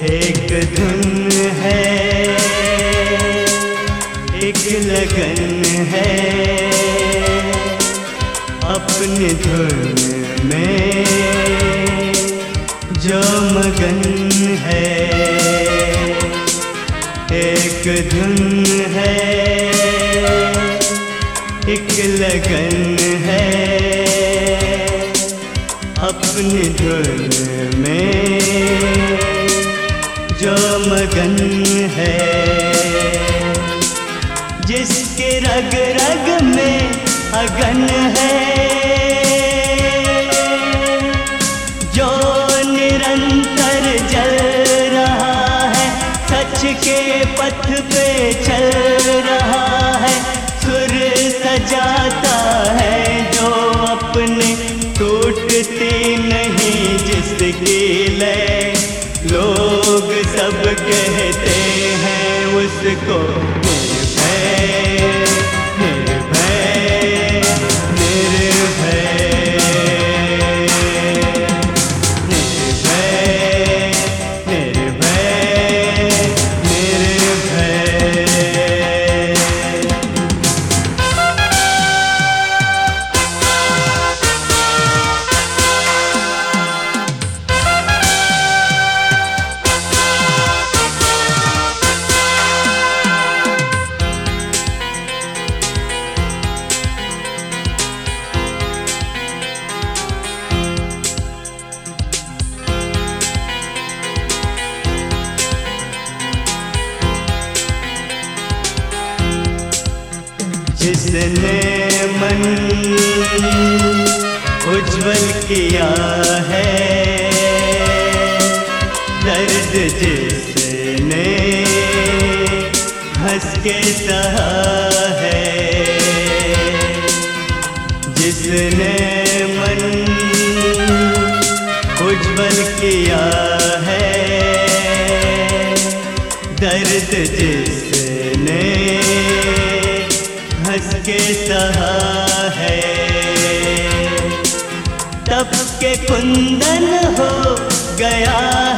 एक धुन है, एक लगन है, अपनी धुन में जो मगन है। एक धुन है, एक लगन है, अपनी धुन में जो मगन है। जिसके रग रग में अगन है, जो निरंतर जल रहा है, सच के पथ पे चल रहा है। सुर सजाता है जो अपने, टूटती नहीं जिसकी लय। लोग सब कहते हैं उसको निर्भय, निर्भय, निर्भय, निर्भय, निर्भय, निर्भय। जिसने मन उज्ज्वल किया है, दर्द जिसने हंस के सहा है। जिसने मन उज्ज्वल किया है, दर्द जिसने हंस के सहा है। तप के कुंदन हो गया